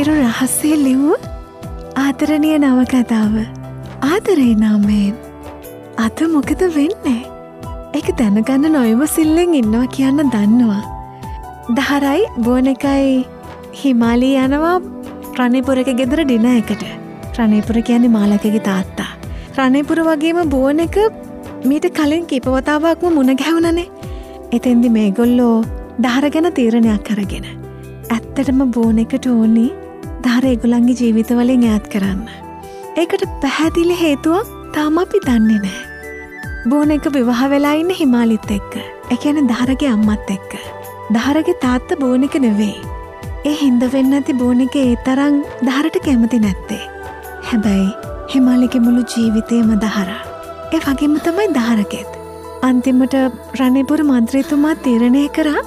අච්චර රහස්‍ය ලිව්ව ආදරණීය නවකතාව ආදරේ නාමයෙන් අද මොකද වෙන්නේ? ඒක දැනගන්න නොයමසිල්ලෙන් ඉන්නවා කියන්න දන්නවා. දහරයි බෝනකයි හිමාලී යනවා රණේපුරක ගෙදර ඩින එකට. රණේපුර කියන්නේ මාලකගේ තාත්තා. රණේපුර වගේම බෝන එක මීට කලින් කීපවතාවක්ම මුණ ගැහුණනේ. එතෙන්දි මේගොල්ලෝ දහර ගැන තීරණයක් කරගෙන. ඇත්තටම බෝන එකට ඕනේ දහර ඒගොල්ලන්ගේ ජීවිතවලින් ඈත් කරන්න. ඒකට පැහැදිලි හේතුවක් තාම අපි දන්නේ නැහැ. බෝන එක විවාහ වෙලා ඉන්න හිමාලිත් එක්ක. ඒ කියන්නේ දහරගේ අම්මත් එක්ක. දහරගේ තාත්තා බෝන එක නෙවෙයි. ඒ හින්ද වෙන්න ඇති බෝන එක ඒ තරම් දහරට කැමති නැත්තේ. හැබැයි හිමාලිගේ මුළු ජීවිතේම දහරා. ඒ වගේම තමයි දහරකෙත්. අන්තිමට රණේපුර මන්ත්‍රීතුමා තීරණය කරා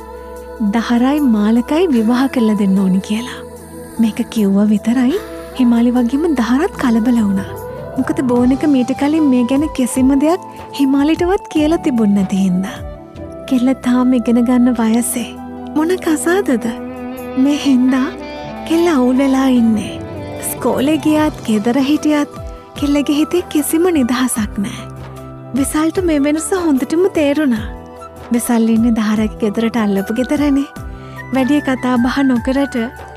දහරයි මාලකයි විවාහ කරලා දෙන්න ඕනි කියලා. මේක කිව්වා විතරයි හිමාලි වගේම දහරත් කලබල වුණා. මොකද බෝන එක මීට කලින් මේ ගැන කිසිම දෙයක් හිමාලිටවත් කියලා තිබුණ නැති හින්දා. කෙල්ල තාම ඉගෙන ගන්න වයසේ. මොන කසාදද? මේ හින්දා කෙල්ල අවුල් වෙලා ඉන්නේ. ස්කෝලේ ගියත් ගෙදර හිටියත් කෙල්ලගේ හිතේ කිසිම නිදහසක් නැහැ. විසල්ට මේ වෙනස හොඳටම තේරුණා. විසල් ඉන්නේ දහරගේ ගෙදරට අල්ලපු ගෙදරනේ. වැඩි කතා බහ නොකරට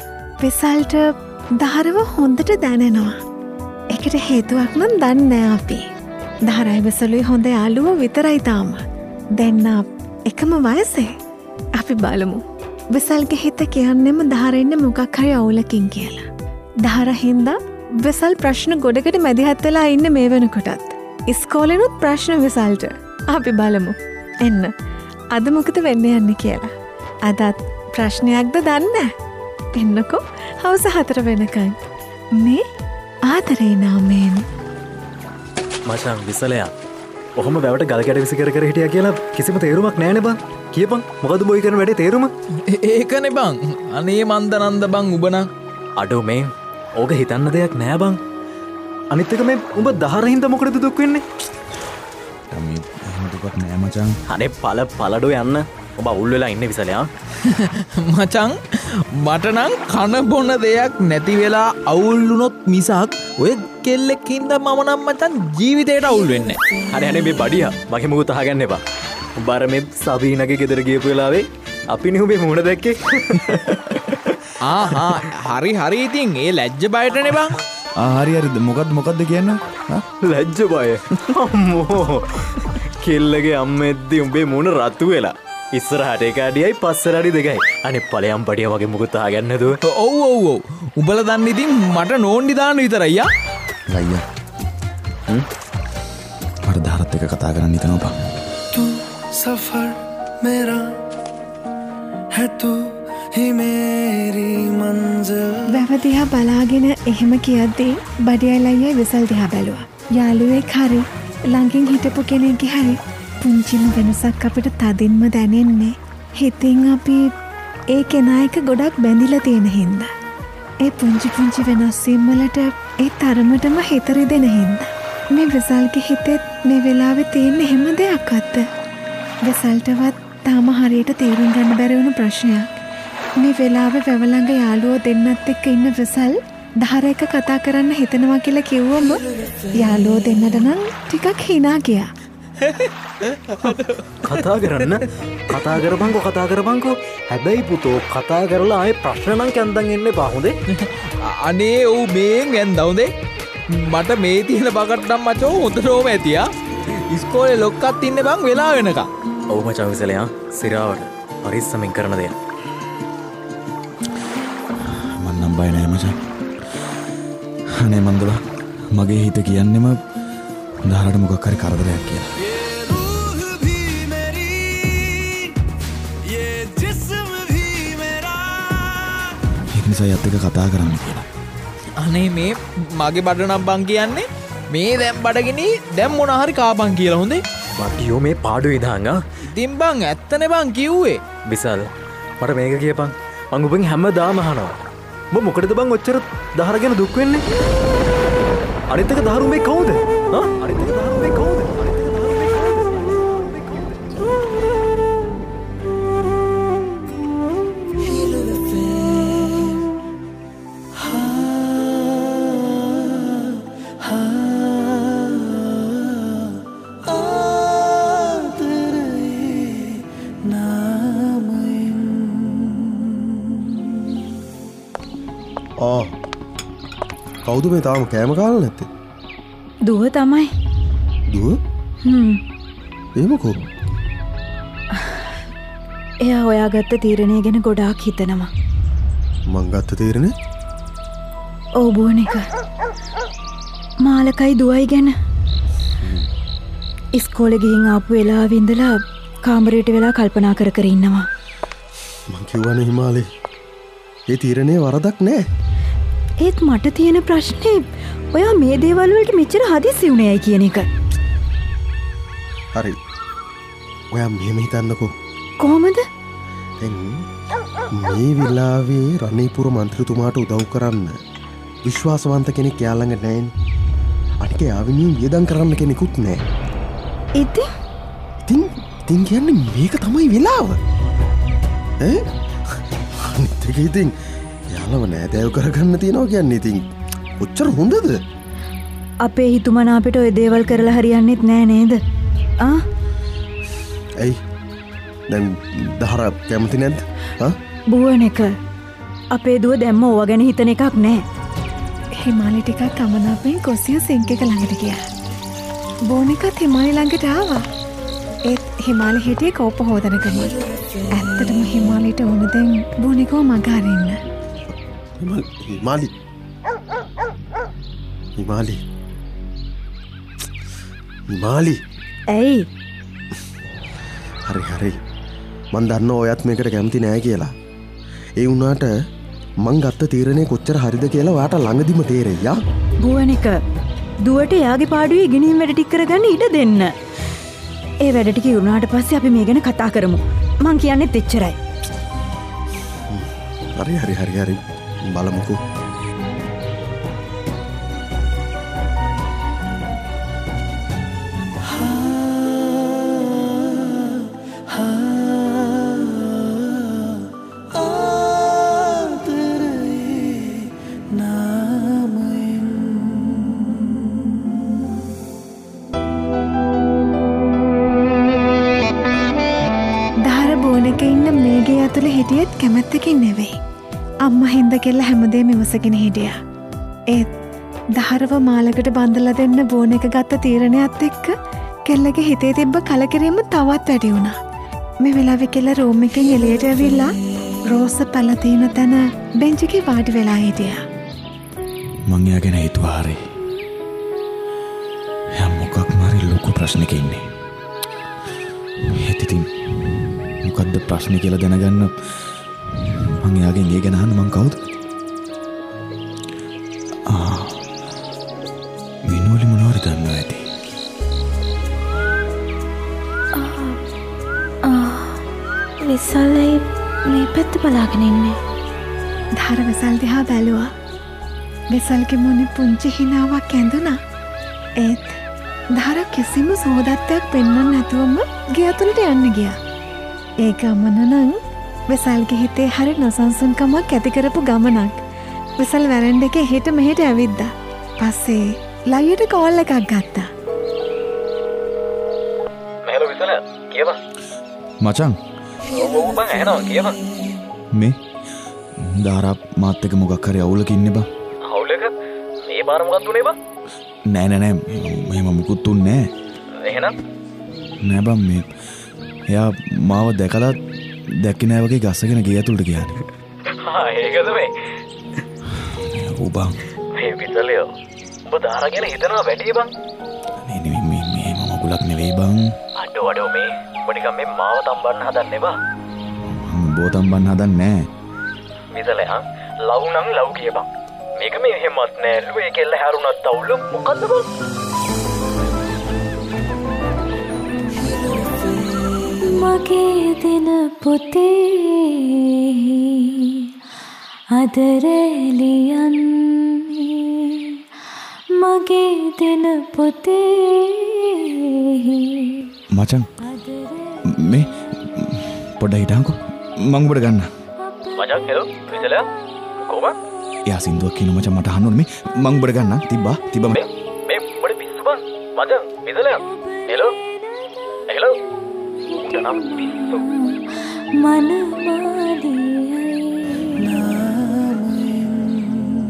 විසල්ට දහරව හොඳට දැනෙනවා. ඒකට හේතුවක් නම් දන්නේ නැහැ අපි. දහරයි විසලුයි හොඳ යාළුවෝ විතරයි තාම. දෙන්න එකම වයසේ. අපි බලමු. විසල්ගේ හිත කියන්නෙම දහර ඉන්නේ මොකක් හරි අවුලකින් කියලා. දහර හින්දා විසල් ප්‍රශ්න ගොඩකට මැදිහත් වෙලා ඉන්නේ මේ වෙනකොටත්. ඉස්කෝලේනුත් ප්‍රශ්න විසල්ට. අපි බලමු. එන්න. අද මොකද වෙන්න යන්නේ කියලා. අදත් ප්‍රශ්නයක්ද දන්නේ? එන්නකෝ හවස 4 වෙනකන්. මේ ආදරේ නාමයෙන්. මචං විසලයා. ඔහොම වැවට ගල කැට විසි කර හිටියා කියලා කිසිම තේරුමක් නෑනේ බං. කියපන් මොකද බොයි කරන වැඩේ තේරුම? ඒකනේ බං. අනේ මන්දනන්ද බං උබ නම්. අඩෝ මේ ඕක හිතන්න දෙයක් නෑ බං. අනිත් එක මේ උඹ දහර හින්දා මොකටද දුක් වෙන්නේ? මේ එහෙම දුකක් නෑ මචං. අනේ පලඩෝ යන්න. ඔබ අවුල් වෙලා ඉන්නේ විසලයා. මචං මට නම් කන බොන දෙයක් නැති වෙලා අවුල් වුණොත් මිසක් ඔය කෙල්ලෙක් හින්දා මම නම් මචං ජීවිතේට අවුල් වෙන්නේ නැහැ. හරි අනේ මේ බඩියා මගේ මුගු තහගන්න එපා. උඹ අර මේ සබීනගේ ගෙදර ගියපු වෙලාවේ අපිනේ උඹේ මුණ දැක්කේ. හරි ඉතින් ඒ ලැජ්ජ බයටනේ බං. හරි මොකද්ද කියන්නේ? ලැජ්ජ බය. අම්මෝ. කෙල්ලගේ අම්මෙද්දි උඹේ මුණ රතු වෙලා. ඉස්සරහට එක අඩියයි පස්සට අඩි දෙකයි. අනේ ඵලයන් බඩියා වගේ මුගු තහගන්න නේද? ඔව්. උඹලා දන්න ඉතින් මට නෝන්ඩි දාන්න විතරයි යා. අයියා. මට දහරත් එක කතා කරන්න හිතනවා බං. तू सफर मेरा है तू ही मेरी मंजिल. වැවදිහා බලාගෙන එහෙම කියද්දී බඩියලయ్య විසල් දිහා බැලුවා. යාළුවෙක් හරි ළඟින් හිටපු කෙනෙක්ගේ හරි පුංචිම වෙනසක් අපිට තදින්ම දැනෙන්නේ. හිතින් අපි ඒ කෙනා එක ගොඩක් බැඳිලා තියෙන හින්දා. ඒ පුංචි වෙනස් වීම් වලට ඒ තරමටම හිත රිදෙන හින්දා. මේ විසල්ගේ හිතෙත් මේ වෙලාවේ තියෙන හැම දෙයක්වත් විසල්ටවත් තාම හරියට තේරුම් ගන්න බැරි වුණු ප්‍රශ්නයක්. මේ වෙලාවේ වැව ළඟ යාළුවෝ දෙන්නත් එක්ක ඉන්න විසල් දහර එක කතා කරන්න හිතනවා කියලා කිව්වම යාළුවෝ දෙන්නට නම් ටිකක් hina ගියා. කතා කරපන්කෝ. හැබැයි පුතෝ කතා කරලා ආයේ ප්‍රශ්න නම් කැන්දන් එන්න එපා හොඳේ. අනේ ඔව් මේන් ඇන්දවුදේ. මට මේ තියෙන බකට නම් මචෝ හොඳටම ඇතියා. ඉස්කෝලේ ලොක්කත් ඉන්නේ බං වෙලා වෙනකම්. ඔව් මචං විසලයා සිරාවට පරිස්සමෙන් කරන දෙයක්. මන් නම් බය නෑ මචං. අනේ මන්දලා මගේ හිත කියන්නෙම දහරට මොකක් හරි කරදරයක් කියලා. ඒක නිසා යත් එක කතා කරන්න කියලා. අනේ මේ මගේ බඩ නම් බං කියන්නේ මේ දැන් බඩගිනි දැන් මොන හරි කාපන් කියලා හොඳේ. බඩියෝ මේ පාඩුවේ දාංග. ඉතින් බං ඇත්තනේ බං කිව්වේ. විසල් මට මේක කියපන්. මං ඔබෙන් හැමදාම අහනවා. ඔබ මොකටද බං ඔච්චර දහර ගැන දුක් වෙන්නේ? අනිත් එක දහරු මේ කවුද? අනිත් එක දහරු මේ කවුද? हाँ කවුද මේ තාම කෑම කාලා නැත්තේ? දුව තමයි. දුව? එහෙමකෝ. එයා ඔයා ගත්ත තීරණය ගැන ගොඩාක් හිතනවා. මං ගත්ත තීරණය? ඔව් බුවනික. මාලකයි දුවයි ගැන. ඉස්කෝලේ ගිහින් ආපු වෙලාවෙ ඉඳලා කාමරයට වෙලා කල්පනා කර කර ඉන්නවා. මං කියවනේ හිමාලේ. ඒ තීරණේ වරදක් නෑ. ඒත් මට තියෙන ප්‍රශ්නේ ඔයා මේ දේවල් වලට මෙච්චර හදිස්සි වුණේයි කියන එක. හරි. ඔයා මෙහෙම හිතන්නකෝ. කොහොමද? දැන් මේ වෙලාවේ රණීපුර මන්ත්‍රීතුමාට උදව් කරන්න විශ්වාසවන්ත කෙනෙක් යා ළඟ නැහැනේ. අනික යාවිනිය වියදම් කරන්න කෙනෙකුත් නැහැ. ඉතින් කියන්නේ මේක තමයි වෙලාව. අනිත් එක ඉතින් යාළව නෑදෑයෝ කරගන්න තියනවා කියන්නේ ඉතින් කොච්චර හොඳද? අපේ හිතුමනාපෙට ඔය දේවල් කරලා හරියන්නෙත් නෑ නේද? ඇයි? දැන් දහර කැමති නැද්ද? බුවනක අපේ දුව දැම්ම ඕවා ගැන හිතන එකක් නෑ. හිමාලි ටිකක් කමනාපෙන් කොස්සිය සිංක් එක ළඟට ගියා. බෝනිකත් හිමාලි ළඟට ආවා. ඒත් හිමාලි හිටියේ කෝප හොදනකම. ඇත්තටම හිමාලිට ඕන දැන් බෝනිකව මග අරින්න. හිමාලි ඇයි? හරි මන් දන්න ඔයත් මේකට කැමති නෑ කියලා. ඒ වුණාට මං ගත්ත තීරණය කොච්චර හරිද කියලා ඔයාට ළඟදිම තේරෙයි. බුවනික දුවට එයාගේ පාඩුවේ ඉගෙනීම් වැඩ ටික කරගන්න ඉඩ දෙන්න. ඒ වැඩ ටික ඉවරනාට පස්සේ අපි මේ ගැන කතා කරමු. මං කියන්නේත් එච්චරයි. හරි බලමුකෝ. හිටියත් කැමැත්තකින් නෙවෙයි. අම්මා හින්ද කෙල්ල හැමදේම ඉවසගෙන හිටියා. ඒත් දහරව මාලකට බඳලා දෙන්න බෝන එක ගත්ත තීරණයත් එක්ක කෙල්ලගේ හිතේ තිබ්බ කලකිරීම තවත් වැඩි වුණා. මේ වෙලාවේ කෙල්ල රූම් එකෙන් එළියට ඇවිල්ලා රෝස පැල තියෙන තැන බෙන්ච් එකේ වාඩි වෙලා හිටියා. මං එයා ගැන හිතුවා හරි. එයා මොකක්ම හරි ලොකු ප්‍රශ්නයක ඉන්නේ. ඉතින් මොකද්ද ප්‍රශ්නේ කියලා දැනගන්න මං එයාගෙන් ඒ ගැන අහන්න. මං කවුද? විනෝලි මොනවද දන්නවා ඇති. විසල්ලයි මේ පැත්ත බලාගෙන ඉන්නේ. ධාර විසල් දිහා බැලුවා. විසල්ගේ මුණේ පුංචි හිනාවක් ඇඳුණා. ඒත් ධාර කිසිම සෝදත්තයක් පෙන්වන්න නැතුවම ගේ ඇතුළට යන්න ගියා. ඒ ගමන නම් විසල්ගේ හිතේ හරි නොසන්සුන්කමක් ඇති කරපු ගමනක්. විසල් වැරෙන්ඩ එකේ හෙට මෙහෙට ඇවිද්දා. පස්සේ ලයියට කෝල් එකක් ගත්තා. මෙහෙල විසල කියපන්. මචං. ඔව් බං ඇහෙනවා කියපන්. මේ දාරා මාත් එක්ක මොකක් හරි අවුලක ඉන්නේ බං. අවුලක? මේ පාර මොකක්ද උනේ බං? නෑ මෙහෙම මුකුත් උන්නේ නෑ. එහෙනම් නෑ බං මේ එයා මාව දැකලා දැක්කේ නෑ වගේ ගස්සගෙන ගේ ඇතුළට ගියානේ. ඒකද මේ? ඔව් බං. මේ විසලයෝ ඔබ දාරා ගැන හිතනවා වැඩි බං. නේ මේ මගුලක් නෙවෙයි බං. අඩෝ මේ ඔබ නිකන් මේ මාව තම්බන්න හදන්නේ බං. බෝ තම්බන්න හදන්නේ නෑ. විසලයා ලව් නම් ලව් කියපන්. මේක මේ එහෙමත් නෑ. ලුවේ කෙල්ල හැරුණත් අවුල මොකද්ද බං? මගේ දින පොතේ අදරෙලියන්නේ මගේ දින පොතේ. මචං මේ පොඩ්ඩක් හිටහන්කෝ මං උඹට ගන්න. මචං හෙලෝ විසලයා කොහොමද? එයා සින්දුවක් කියන මචං මට අහන්න ඕනේ. මං උඹට ගන්න. තිබ්බා මේ උඹට පිස්සු බං. මචං විසලයා හෙලෝ නම් පිස්සු මනමාලියයි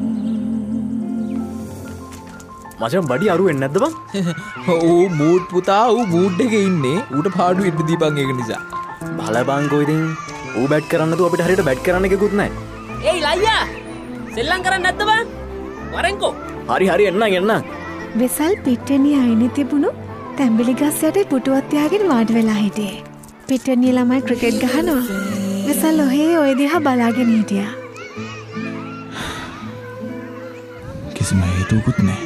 මචන් බඩි අරුවෙන් නැද්ද බං? ඌ මූඩ් පුතා ඌ මූඩ් එකේ ඉන්නේ. ඌට පාඩු ඉන්න දීපන් ඒක නිසා. බලබංකෝ ඉතින් ඌ බැට් කරන්න තු අපිට හරියට බැට් කරන්න එකකුත් නැහැ. ඒයි ලයියා සෙල්ලම් කරන්න නැද්ද බං? වරෙන්කෝ. හරි එන්න. විසල් පිට්ටනිය අයිනේ තිබුණු තැඹිලි ගස් යට පුටුවක් තියාගෙන වාඩි වෙලා හිටියේ. පිට්ටනිය ළමයි ක්‍රිකට් ගහනවා. විසල් ඔහේ ඔය දිහා බලාගෙන හිටියා. කිසිම හේතුවකුත් නැහැ.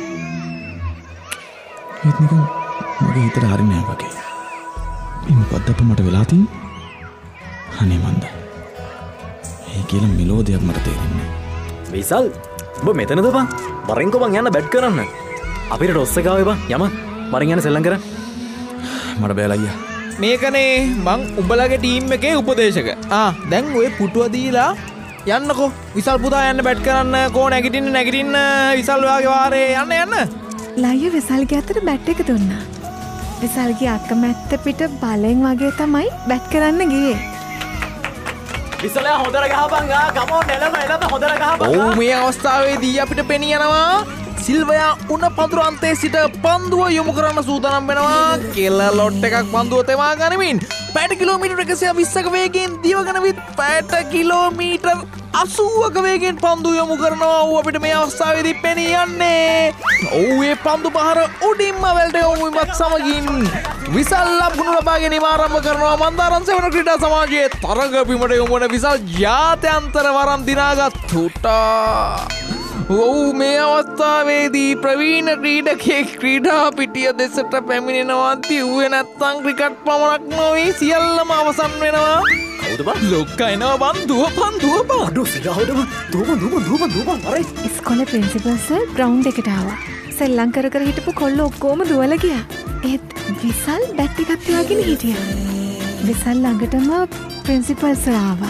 ඒත් නිකන් මගේ හිතට හරි නෑ වගේ. මේ මොකද්ද අප මට වෙලා තියෙන්නේ? අනේ මන්ද. ඒ කියලා මෙලෝදියක් මට තේරෙන්නේ නැහැ. විසල් ඔබ මෙතනද බං? වරෙන්කෝ බං යන්න බැට් කරන්න. අපිට ටොස් එක ආවේ බං යම. වරෙන් යන්න සෙල්ලම් කරන්න. මට බෑලා අයියා. මේකනේ මං උඹලගේ ටීම් එකේ උපදේශක. දැන් ඔය පුටුව දීලා යන්නකෝ. විසල් පුතා යන්න බැට් කරන්න. කෝ නැගිටින්න විසල් ඔයාගේ වාරේ යන්න. ලයිය විසල්ගේ අතට බැට් එක දුන්නා. විසල්ගේ අකමැත්ත පිට බලෙන් වගේ තමයි බැට් කරන්න ගියේ. විසලයා හොඳට ගහපන්. කමෝන් එළම හොඳට ගහපන්. ඔව් මේ අවස්ථාවේදී අපිට පෙනී යනවා සිල්වයා උණ පඳුර අන්තයේ සිට පන්දුව යොමු කරන්න සූදානම් වෙනවා. කෙල ලොට් එකක් පන්දුව තෙමා ගනිමින් පැයට කිලෝමීටර් 120ක වේගයෙන් දිවගෙන විත් පැයට කිලෝමීටර් 80ක වේගයෙන් පන්දුව යොමු කරනවා. ඌ අපිට මේ අවස්ථාවේදී පෙනී යන්නේ. ඔව් මේ පන්දු පහර උඩින්ම වැල්ට යොමු වීමත් සමගින් විසල් ලබුණු ලබා ගැනීම ආරම්භ කරනවා. මන්දාරම් සෙවණ ක්‍රීඩා සමාජයේ තරග බිමට යොමු වන විසල් ජාත්‍යන්තර වරම් දිනාගත් තුටා. ඔව් මේ අවස්ථාවේදී ප්‍රවීණ ක්‍රීඩකයෙක් ක්‍රීඩා පිටිය දෙසට පැමිණෙනවා. දිව්වේ නැත්තම් ක්‍රිකට් පමණක් නොවේ සියල්ලම අවසන් වෙනවා. කවුද බං? ලොක්කා එනවා බං. දුවපන්. අඩෝ සිරාවද බං? දුවපන්. හරි. ඉස්කෝලේ ප්‍රින්සිපල් සර් ග්‍රවුන්ඩ් එකට ආවා. සෙල්ලම් කර හිටපු කොල්ල ඔක්කොම දුවලා ගියා. ඒත් විසල් බැට් එකක් තියාගෙන හිටියා. විසල් ළඟටම ප්‍රින්සිපල් සර් ආවා.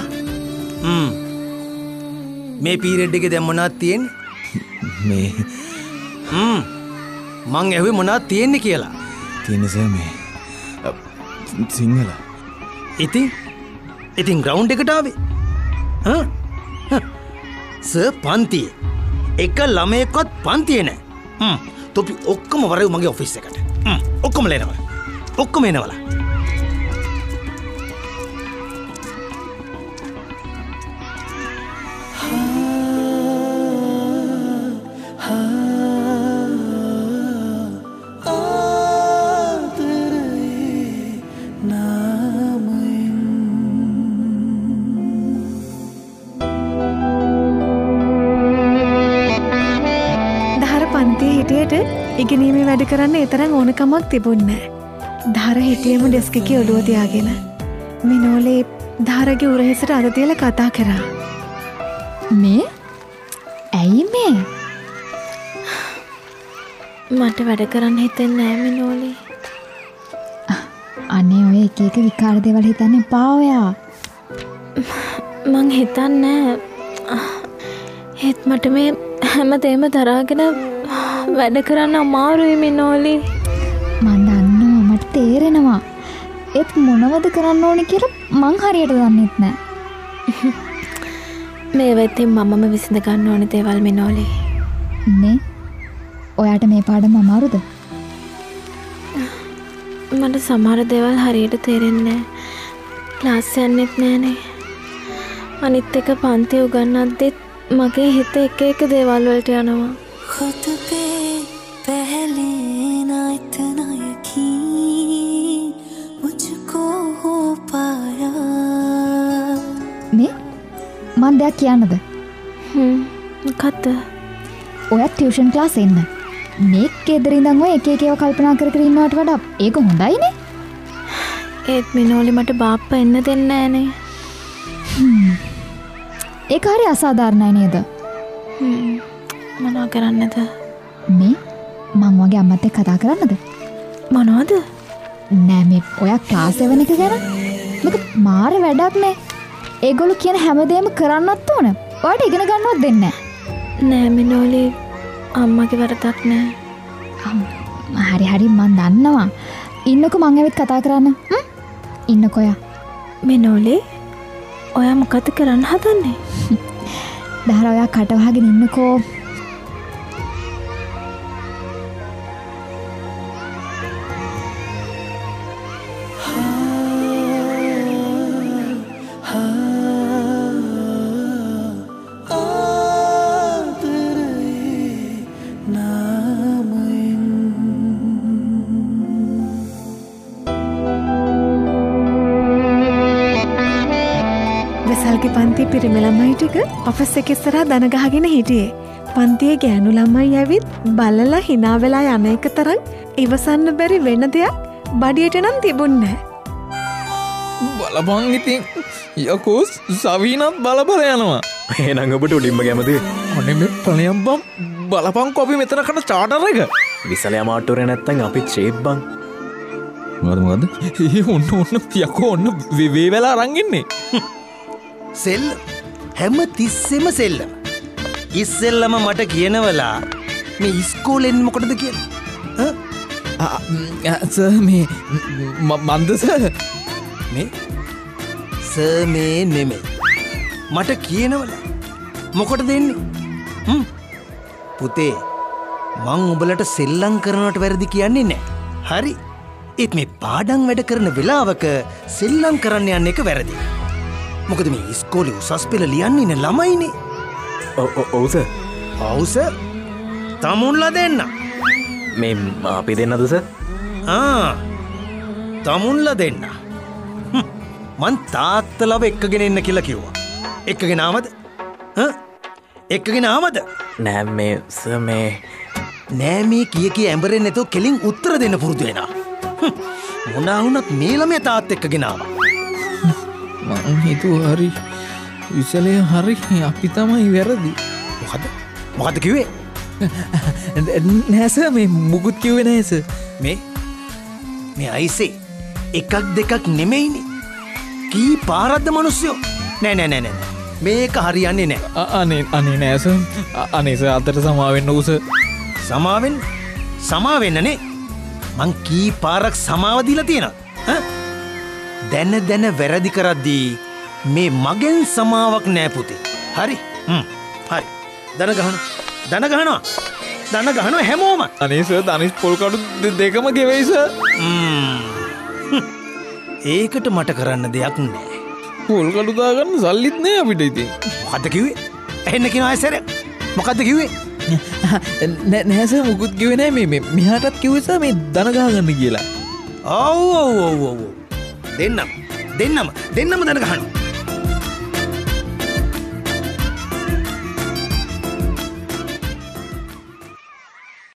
මේ පීරියඩ් එකේ දැන් මොනවද තියෙන්නේ? මේ මං ඇහුවේ මොනවද තියෙන්නේ කියලා. තියෙන්නේ සර් මේ සිංහල. ඉතින් ග්‍රවුන්ඩ් එකට ආවේ? සර් පන්තියේ එක ළමයෙක්වත් පන්තියේ නැහැ. තොපි ඔක්කොම වරෙව් මගේ ඔෆිස් එකට. ඔක්කොම එනවා. ඉගෙනීමේ වැඩ කරන්න එතරම් ඕනකමක් තිබුණේ නැහැ. ධාර හිටියේම ඩෙස්ක් එකේ ඔළුව තියාගෙන. මිනෝලේ ධාරගේ උරහිසට අත තියලා කතා කරා. මේ? ඇයි මේ? මට වැඩ කරන්න හිතෙන්නේ නැහැ මිනෝලේ. අනේ ඔය එක විකාර දේවල් හිතන්න එපා ඔයා. මං හිතන්නේ ඒත් මට මේ හැමදේම දරාගෙන වැඩ කරන්න අමාරුයි මිනෝලි. මන් දන්නවා මට තේරෙනවා. ඒත් මොනවද කරන්න ඕනි කියලා මං හරියට දන්නෙත් නෑ. මේ වෙතින් මමම විසඳ ගන්න ඕනේ දේවල් මිනෝලි. නේ? ඔයාට මේ පාඩම අමාරුද? මට සමහර දේවල් හරියට තේරෙන්නේ නෑ. ක්ලාස් යන්නෙත් නෑනේ. අනිත් එක පන්ති උගන්වද්දිත් මගේ හිත එක දේවල් වලට යනවා. खुद पे पहले ना इतना यकीन मुझको हो पाया. මේ මන් දෙයක් කියන්නද? මොකද්ද? ඔයා ටියුෂන් ක්ලාස් එන්න. මේ ගෙදර ඉඳන් ඔය එක ඒවා කල්පනා කර ඉන්නවට වඩා ඒක හොඳයිනේ. ඒත් මිනෝලි මට බාප්පා එන්න දෙන්නේ නෑනේ. ඒක හරි අසාධාරණයි නේද? මොනවා කරන්නද? මේ මං වගේ අම්මත් එක්ක කතා කරන්නද? මොනවද? නෑ මේ ඔයා ක්ලාස් 7 එක ගැන. මේක මාර වැඩක් නේ. ඒගොල්ලෝ කියන හැමදේම කරන්නත් ඕන. ඔයාට ඉගෙන ගන්නවත් දෙන්නේ නෑ මිනෝලි. අම්මගේ වරදක් නෑ. හරි මං දන්නවා. ඉන්නකෝ මං ඇවිත් කතා කරන්න. ඉන්නකෝ ඔයා. මිනෝලි ඔයා මොකද කරන්න හදන්නේ? දහර ඔයා කට වහගෙන ඉන්නකෝ. වෙසල්ගේ පන්ති පිරිමි ළමයි ටික ඔෆිස් එකේ ඉස්සරහා දන ගහගෙන හිටියේ. පන්තියේ ගෑනු ළමයි ඇවිත් බලලා hina වෙලා යන එක තරම් ඉවසන්න බැරි වෙන දෙයක් බඩියට නම් තිබුණේ නැහැ. බලපන් ඉතින් යකෝ සවීනත් බලබල යනවා. එහෙනම් ඔබට උඩින්ම කැමති? අනේ මේ ප්‍රණයම් බම් බලපන් කොපි මෙතන කරන චාටර් එක. විසලයා මාට්ටුරේ නැත්තම් අපිත් ෂේප් බං. මොකද? ඔන්න යකෝ ඔන්න වේ වෙලා අරන් ඉන්නේ. සෙල් හැම තිස්සෙම සෙල්ලම. ඉස්සෙල්ලම මට කියනවලා මේ ඉස්කෝලෙන් මොකටද කියන්නේ? සර් මේ මන්ද සර් මේ සර් මේ නෙමෙයි. මට කියනවලා මොකටද එන්නේ? පුතේ මං උඹලට සෙල්ලම් කරනවට වැරදි කියන්නේ නැහැ. හරි. ඒත් මේ පාඩම් වැඩ කරන වෙලාවක සෙල්ලම් කරන්න යන්න එක වැරදි. මොකද මේ ඉස්කෝලේ උසස් පෙළ ලියන්නේ නේ ළමයිනේ. ඔව් සර්. ඔව් සර්. තමුන්ලා දෙන්න. මේ අපි දෙන්නද සර්? තමුන්ලා දෙන්න. මං තාත්තලව එක්කගෙන එන්න කියලා කිව්වා. එක්කගෙන ආවද? එක්කගෙන ආවද? නෑ මේ සර් මේ නෑ මේ කිය ඇඹරෙන්නේ නැතුව කෙලින් උත්තර දෙන්න පුරුදු වෙනවා. මොනා වුණත් මේ ළමයා තාත් එක්කගෙන ආවා. මං හිතුවා හරි විසලේ හරි අපි තමයි වැරදි. මොකද කිව්වේ? නෑ සර් මේ මුකුත් කිව්වේ නෑ සර්. මේ අයිසේ එකක් දෙකක් නෙමෙයිනේ. කී පාරක්ද මිනිස්සුયો? නෑ මේක හරියන්නේ නෑ. අනේ නෑ සර්. අනේ සර් අතට සමාවෙන්න උස. සමාවෙන්නනේ. මං කී පාරක් සමාව දීලා තියෙනවා. දැන වැරදි කරද්දී මේ මගෙන් සමාවක් නෑ පුතේ. හරි. හරි. දන ගහනවා හැමෝම. අනේ සර් ධනිෂ් පොල් කඩු දෙකම ගෙවෙයි සර්. ඒකට මට කරන්න දෙයක් නෑ. පොල් කඩු දාගන්න සල්ලිත් නෑ අපිට ඉතින්. මොකද්ද කිව්වේ? එහෙන්න කියනවා ඇසර. මොකද්ද කිව්වේ? නෑ සර් මුකුත් කිව්වේ නෑ මේ මෙහාටත් කිව්වේ සර් මේ දන ගහගන්න කියලා. ඔව්. දෙන්නම දන ගහනවා.